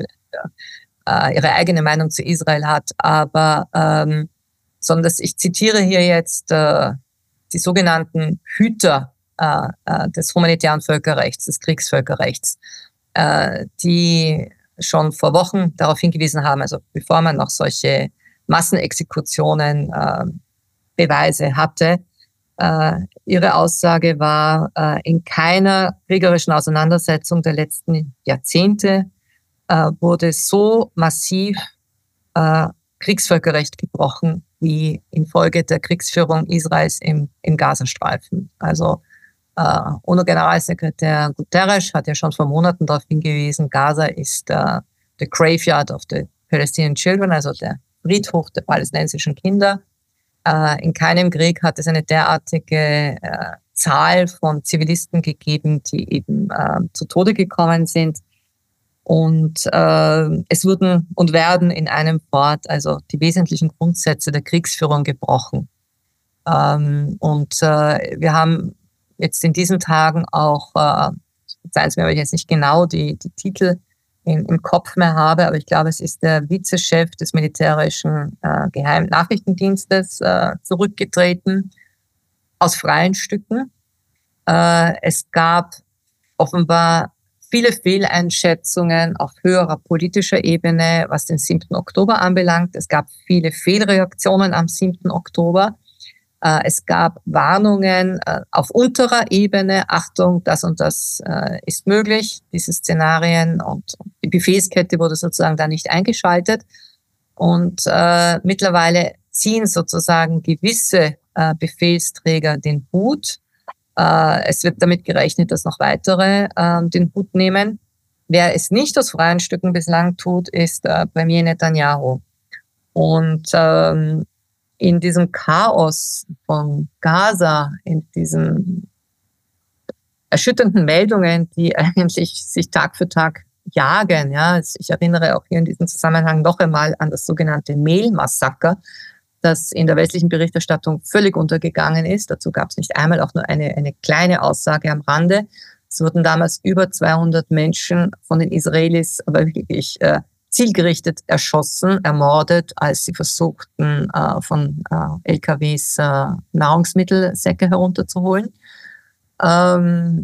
äh, ihre eigene Meinung zu Israel hat, aber ähm, sondern dass ich zitiere hier jetzt äh, die sogenannten Hüter äh, äh, des humanitären Völkerrechts, des Kriegsvölkerrechts, äh, die schon vor Wochen darauf hingewiesen haben, also bevor man noch solche Massenexekutionen äh, Beweise hatte. Äh, ihre Aussage war, äh, in keiner kriegerischen Auseinandersetzung der letzten Jahrzehnte äh, wurde so massiv äh, Kriegsvölkerrecht gebrochen wie infolge der Kriegsführung Israels im, im Gazastreifen. Also Uh, UNO-Generalsekretär Guterres hat ja schon vor Monaten darauf hingewiesen, Gaza ist uh, the graveyard of the Palestinian children, also der Friedhof der palästinensischen Kinder. Uh, in keinem Krieg hat es eine derartige uh, Zahl von Zivilisten gegeben, die eben uh, zu Tode gekommen sind. Und äh, es wurden und werden in einem Fort also die wesentlichen Grundsätze der Kriegsführung gebrochen. Ähm, und äh, wir haben jetzt in diesen Tagen auch, äh, verzeihen Sie mir, weil ich jetzt nicht genau die, die Titel in, im Kopf mehr habe, aber ich glaube, es ist der Vizechef des militärischen äh, Geheimnachrichtendienstes äh, zurückgetreten, aus freien Stücken. Äh, es gab offenbar viele Fehleinschätzungen auf höherer politischer Ebene, was den siebten Oktober anbelangt. Es gab viele Fehlreaktionen am siebten Oktober. Äh, es gab Warnungen äh, auf unterer Ebene. Achtung, das und das äh, ist möglich, diese Szenarien, und die Befehlskette wurde sozusagen da nicht eingeschaltet. Und äh, mittlerweile ziehen sozusagen gewisse äh, Befehlsträger den Hut. Äh, es wird damit gerechnet, dass noch weitere äh, den Hut nehmen. Wer es nicht aus freien Stücken bislang tut, ist äh, Premier Netanyahu. Und ähm, in diesem Chaos von Gaza, in diesen erschütternden Meldungen, die eigentlich sich Tag für Tag jagen, ja, ich erinnere auch hier in diesem Zusammenhang noch einmal an das sogenannte Mehl-Massaker, das in der westlichen Berichterstattung völlig untergegangen ist. Dazu gab es nicht einmal auch nur eine, eine kleine Aussage am Rande. Es wurden damals über zweihundert Menschen von den Israelis aber wirklich äh, zielgerichtet erschossen, ermordet, als sie versuchten, äh, von äh, L K Ws äh, Nahrungsmittelsäcke herunterzuholen. Ähm,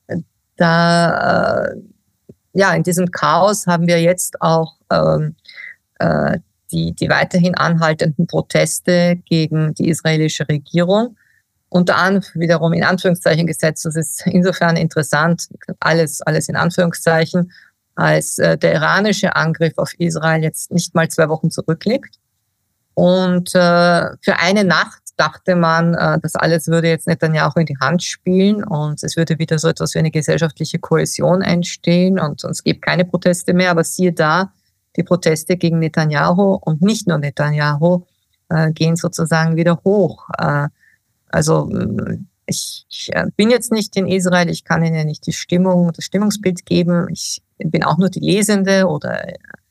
da, äh, ja, in diesem Chaos haben wir jetzt auch ähm, äh, Die, die weiterhin anhaltenden Proteste gegen die israelische Regierung. Unter anderem wiederum in Anführungszeichen gesetzt. Das ist insofern interessant, alles, alles in Anführungszeichen, als äh, der iranische Angriff auf Israel jetzt nicht mal zwei Wochen zurückliegt. Und äh, für eine Nacht dachte man, äh, das alles würde jetzt Netanyahu in die Hand spielen und es würde wieder so etwas wie eine gesellschaftliche Kohäsion entstehen und, und es gibt keine Proteste mehr. Aber siehe da, die Proteste gegen Netanyahu und nicht nur Netanyahu äh, gehen sozusagen wieder hoch. Äh, also ich, ich bin jetzt nicht in Israel, ich kann Ihnen nicht die Stimmung, das Stimmungsbild geben. Ich bin auch nur die Lesende oder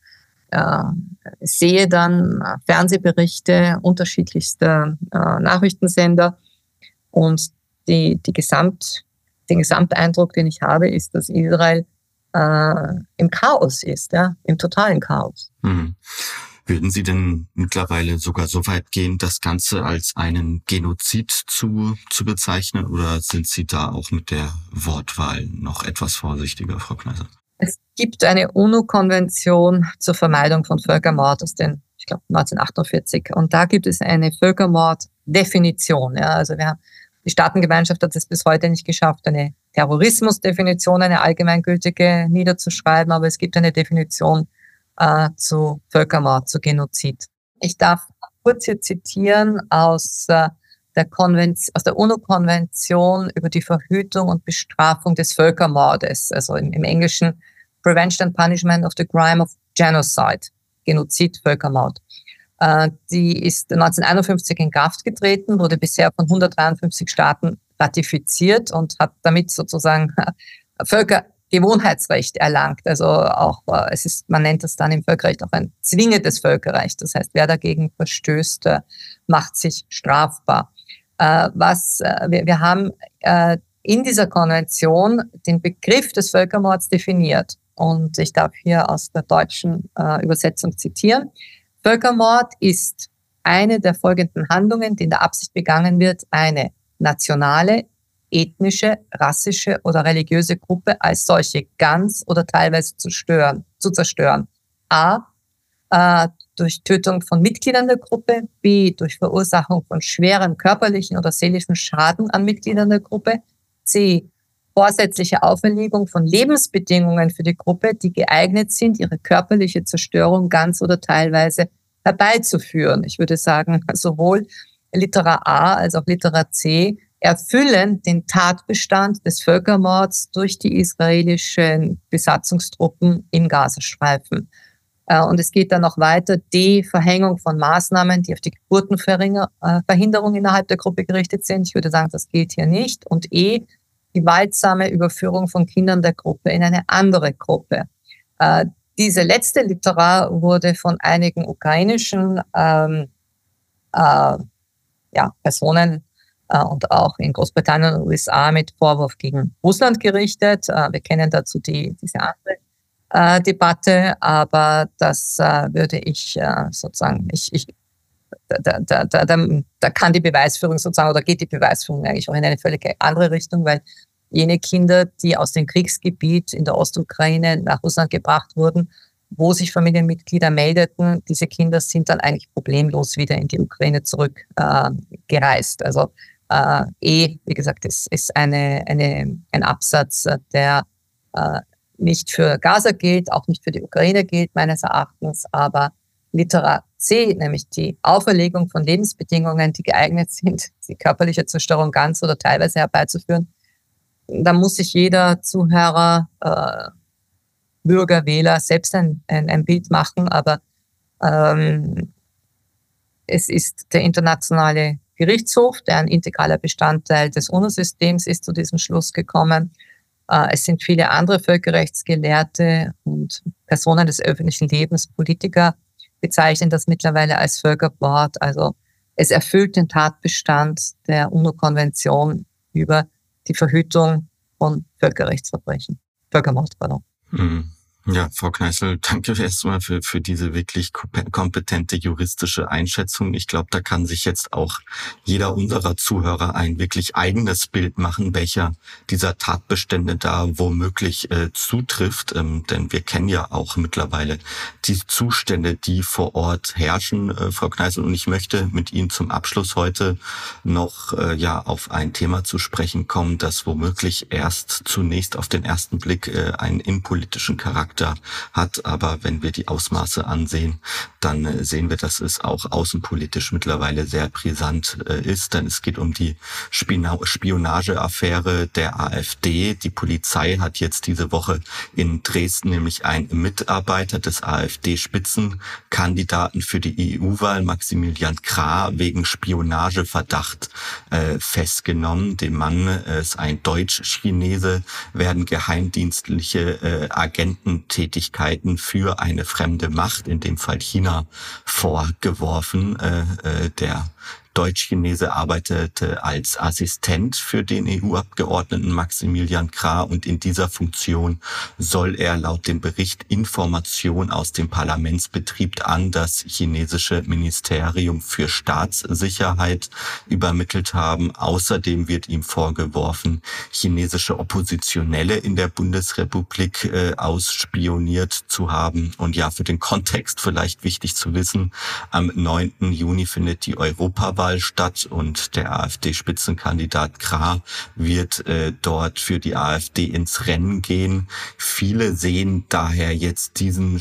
äh, sehe dann Fernsehberichte unterschiedlichster äh, Nachrichtensender und die, die Gesamt, den Gesamteindruck, den ich habe, ist, dass Israel Äh, im Chaos ist, ja, im totalen Chaos. Hm. Würden Sie denn mittlerweile sogar so weit gehen, das Ganze als einen Genozid zu, zu bezeichnen, oder sind Sie da auch mit der Wortwahl noch etwas vorsichtiger, Frau Kneiser? Es gibt eine UNO-Konvention zur Vermeidung von Völkermord aus den, ich glaube, neunzehnhundertachtundvierzig. Und da gibt es eine Völkermorddefinition. Ja, also wir haben Die Staatengemeinschaft hat es bis heute nicht geschafft, eine Terrorismusdefinition, eine allgemeingültige niederzuschreiben, aber es gibt eine Definition äh, zu Völkermord, zu Genozid. Ich darf kurz hier zitieren aus, äh, der, Konvention, aus der UNO-Konvention über die Verhütung und Bestrafung des Völkermordes, also im, im Englischen Prevention and Punishment of the Crime of Genocide, Genozid, Völkermord. Die ist neunzehnhunderteinundfünfzig in Kraft getreten, wurde bisher von hundertdreiundfünfzig Staaten ratifiziert und hat damit sozusagen Völkergewohnheitsrecht erlangt. Also auch, es ist, man nennt das dann im Völkerrecht auch ein zwingendes Völkerrecht. Das heißt, wer dagegen verstößt, macht sich strafbar. Was, wir, wir haben in dieser Konvention den Begriff des Völkermords definiert. Und ich darf hier aus der deutschen Übersetzung zitieren. Völkermord ist eine der folgenden Handlungen, die in der Absicht begangen wird, eine nationale, ethnische, rassische oder religiöse Gruppe als solche ganz oder teilweise zu, stören, zu zerstören. A. Äh, durch Tötung von Mitgliedern der Gruppe. B. Durch Verursachung von schweren körperlichen oder seelischen Schaden an Mitgliedern der Gruppe. C. Vorsätzliche Auferlegung von Lebensbedingungen für die Gruppe, die geeignet sind, ihre körperliche Zerstörung ganz oder teilweise herbeizuführen. Ich würde sagen, sowohl Litera A als auch Litera C erfüllen den Tatbestand des Völkermords durch die israelischen Besatzungstruppen im Gazastreifen. Und es geht dann noch weiter. D. Verhängung von Maßnahmen, die auf die Geburtenverhinderung innerhalb der Gruppe gerichtet sind. Ich würde sagen, das gilt hier nicht. Und E. gewaltsame Überführung von Kindern der Gruppe in eine andere Gruppe. Äh, diese letzte Litera wurde von einigen ukrainischen ähm, äh, ja, Personen äh, und auch in Großbritannien und U S A mit Vorwurf gegen Russland gerichtet. Äh, wir kennen dazu die, diese andere äh, Debatte, aber das äh, würde ich äh, sozusagen, ich, ich Da, da, da, da, da kann die Beweisführung sozusagen, oder geht die Beweisführung eigentlich auch in eine völlig andere Richtung, weil jene Kinder, die aus dem Kriegsgebiet in der Ostukraine nach Russland gebracht wurden, wo sich Familienmitglieder meldeten, diese Kinder sind dann eigentlich problemlos wieder in die Ukraine zurückgereist. Äh, also äh, eh, wie gesagt, es ist eine, eine, ein Absatz, der äh, nicht für Gaza gilt, auch nicht für die Ukraine gilt, meines Erachtens, aber Litera C, nämlich die Auferlegung von Lebensbedingungen, die geeignet sind, die körperliche Zerstörung ganz oder teilweise herbeizuführen, da muss sich jeder Zuhörer, äh, Bürger, Wähler selbst ein, ein, ein Bild machen, aber ähm, es ist der internationale Gerichtshof, der ein integraler Bestandteil des UNO-Systems ist, zu diesem Schluss gekommen. Äh, es sind viele andere Völkerrechtsgelehrte und Personen des öffentlichen Lebens, Politiker, bezeichnen das mittlerweile als Völkermord. Also es erfüllt den Tatbestand der UNO-Konvention über die Verhütung von Völkerrechtsverbrechen. Völkermord, pardon. Mhm. Ja, Frau Kneißl, danke erstmal für, für diese wirklich kompetente juristische Einschätzung. Ich glaube, da kann sich jetzt auch jeder unserer Zuhörer ein wirklich eigenes Bild machen, welcher dieser Tatbestände da womöglich äh, zutrifft. Ähm, denn wir kennen ja auch mittlerweile die Zustände, die vor Ort herrschen, äh, Frau Kneißl. Und ich möchte mit Ihnen zum Abschluss heute noch äh, ja auf ein Thema zu sprechen kommen, das womöglich erst zunächst auf den ersten Blick äh, einen innenpolitischen Charakter hat, aber wenn wir die Ausmaße ansehen, dann sehen wir, dass es auch außenpolitisch mittlerweile sehr brisant ist, denn es geht um die Spionageaffäre der AfD. Die Polizei hat jetzt diese Woche in Dresden nämlich einen Mitarbeiter des AfD-Spitzenkandidaten für die E U-Wahl, Maximilian Krah, wegen Spionageverdacht äh, festgenommen. Dem Mann äh, ist ein Deutsch-Chinese, werden geheimdienstliche äh, Agenten Tätigkeiten für eine fremde Macht, in dem Fall China, vorgeworfen. Äh, äh, der Deutsch-Chinese arbeitete als Assistent für den E U-Abgeordneten Maximilian Krah und in dieser Funktion soll er laut dem Bericht Information aus dem Parlamentsbetrieb an das chinesische Ministerium für Staatssicherheit übermittelt haben. Außerdem wird ihm vorgeworfen, chinesische Oppositionelle in der Bundesrepublik äh, ausspioniert zu haben. Und ja, für den Kontext vielleicht wichtig zu wissen, am neunten Juni findet die Europawahl statt und der AfD-Spitzenkandidat Krah wird äh, dort für die AfD ins Rennen gehen. Viele sehen daher jetzt diesen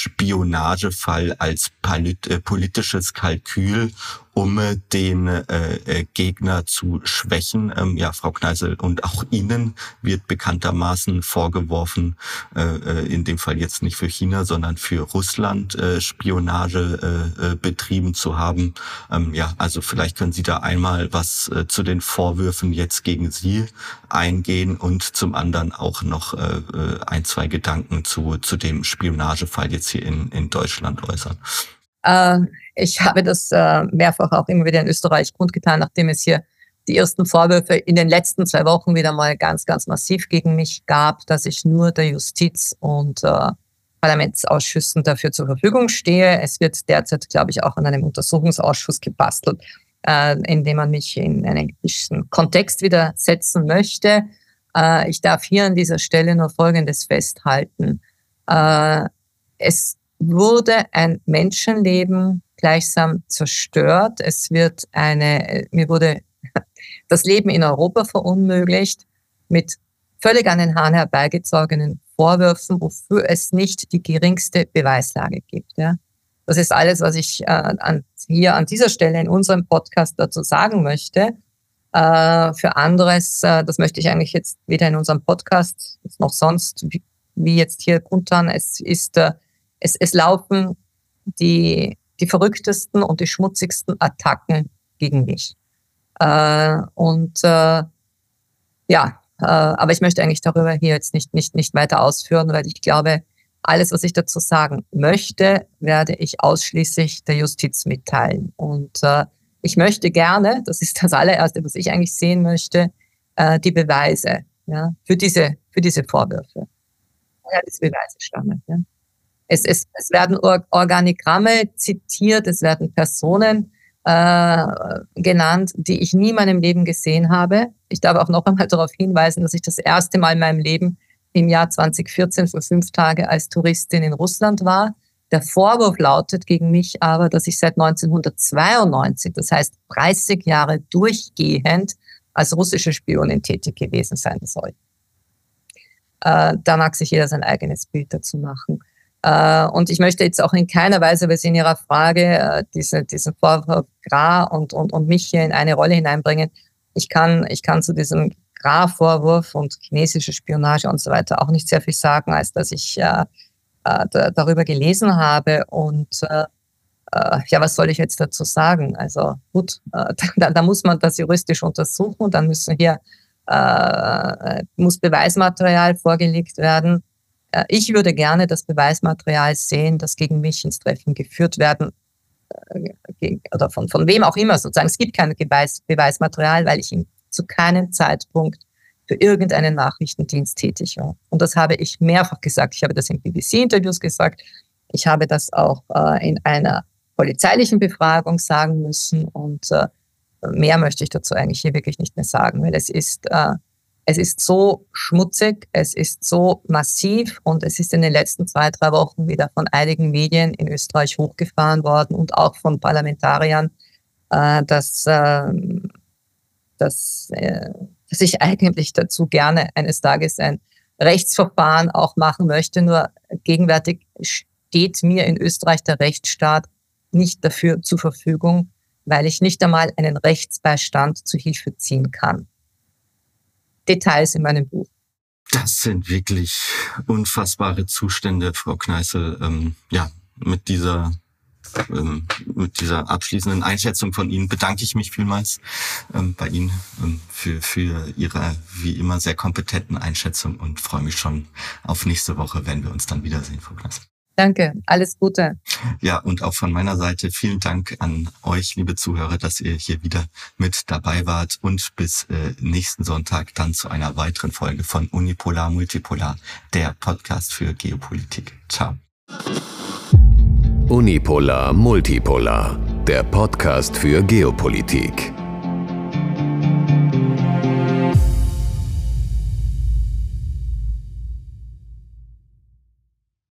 Spionagefall als polit- äh, politisches Kalkül, um äh, den äh, Gegner zu schwächen. Ähm, ja, Frau Kneißl, und auch Ihnen wird bekanntermaßen vorgeworfen, äh, in dem Fall jetzt nicht für China, sondern für Russland äh, Spionage äh, betrieben zu haben. Ähm, ja, also vielleicht können Sie da einmal was äh, zu den Vorwürfen jetzt gegen Sie eingehen und zum anderen auch noch äh, ein, zwei Gedanken zu zu dem Spionagefall jetzt hier in in Deutschland äußern. Äh, ich habe das äh, mehrfach auch immer wieder in Österreich kundgetan, nachdem es hier die ersten Vorwürfe in den letzten zwei Wochen wieder mal ganz, ganz massiv gegen mich gab, dass ich nur der Justiz und äh, Parlamentsausschüssen dafür zur Verfügung stehe. Es wird derzeit, glaube ich, auch an einem Untersuchungsausschuss gebastelt, äh, in dem man mich in einen gewissen Kontext wieder setzen möchte. Äh, ich darf hier an dieser Stelle nur Folgendes festhalten. Äh, es wurde ein Menschenleben gleichsam zerstört. Es wird eine, mir wurde das Leben in Europa verunmöglicht mit völlig an den Haaren herbeigezogenen Vorwürfen, wofür es nicht die geringste Beweislage gibt. Ja. Das ist alles, was ich äh, an, hier an dieser Stelle in unserem Podcast dazu sagen möchte. Äh, für anderes, äh, das möchte ich eigentlich jetzt weder in unserem Podcast noch sonst, wie, wie jetzt hier kundtun. Es ist, äh, es, es laufen die, die verrücktesten und die schmutzigsten Attacken gegen mich. Äh, und äh, ja, äh, aber ich möchte eigentlich darüber hier jetzt nicht, nicht, nicht weiter ausführen, weil ich glaube, Alles, was ich dazu sagen möchte, werde ich ausschließlich der Justiz mitteilen. Und äh, ich möchte gerne, das ist das allererste, was ich eigentlich sehen möchte, äh, die Beweise, ja, für diese, für diese Vorwürfe. Ja, diese Beweise stammen, ja. Es, es, es werden Or- Organigramme zitiert, es werden Personen äh, genannt, die ich nie in meinem Leben gesehen habe. Ich darf auch noch einmal darauf hinweisen, dass ich das erste Mal in meinem Leben im Jahr zwanzig vierzehn für fünf Tage als Touristin in Russland war. Der Vorwurf lautet gegen mich aber, dass ich seit neunzehnhundertzweiundneunzig, das heißt dreißig Jahre durchgehend, als russische Spionin tätig gewesen sein soll. Äh, da mag sich jeder sein eigenes Bild dazu machen. Äh, und ich möchte jetzt auch in keiner Weise, weil Sie in Ihrer Frage äh, diese, diesen Vorwurf Gra und, und, und mich hier in eine Rolle hineinbringen. Ich kann, ich kann zu diesem Gra-Vorwurf und chinesische Spionage und so weiter auch nicht sehr viel sagen, als dass ich äh, äh, da, darüber gelesen habe. Und äh, äh, ja, was soll ich jetzt dazu sagen? Also gut, äh, da, da muss man das juristisch untersuchen. Dann müssen hier äh, muss Beweismaterial vorgelegt werden. Ich würde gerne das Beweismaterial sehen, das gegen mich ins Treffen geführt werden, oder von, von wem auch immer sozusagen. Es gibt kein Beweis, Beweismaterial, weil ich zu keinem Zeitpunkt für irgendeinen Nachrichtendienst tätig war. Und das habe ich mehrfach gesagt. Ich habe das in B B C-Interviews gesagt. Ich habe das auch äh, in einer polizeilichen Befragung sagen müssen. Und äh, mehr möchte ich dazu eigentlich hier wirklich nicht mehr sagen, weil es ist... Äh, Es ist so schmutzig, es ist so massiv und es ist in den letzten zwei, drei Wochen wieder von einigen Medien in Österreich hochgefahren worden und auch von Parlamentariern, äh, dass, äh, dass, äh, dass ich eigentlich dazu gerne eines Tages ein Rechtsverfahren auch machen möchte. Nur gegenwärtig steht mir in Österreich der Rechtsstaat nicht dafür zur Verfügung, weil ich nicht einmal einen Rechtsbeistand zu Hilfe ziehen kann. Details in meinem Buch. Das sind wirklich unfassbare Zustände, Frau Kneißl. Ähm, ja, mit dieser, ähm, mit dieser abschließenden Einschätzung von Ihnen bedanke ich mich vielmals ähm, bei Ihnen ähm, für, für Ihre wie immer sehr kompetenten Einschätzung und freue mich schon auf nächste Woche, wenn wir uns dann wiedersehen, Frau Kneißl. Danke, alles Gute. Ja, und auch von meiner Seite vielen Dank an euch, liebe Zuhörer, dass ihr hier wieder mit dabei wart und bis äh, nächsten Sonntag dann zu einer weiteren Folge von Unipolar Multipolar, der Podcast für Geopolitik. Ciao. Unipolar Multipolar, der Podcast für Geopolitik.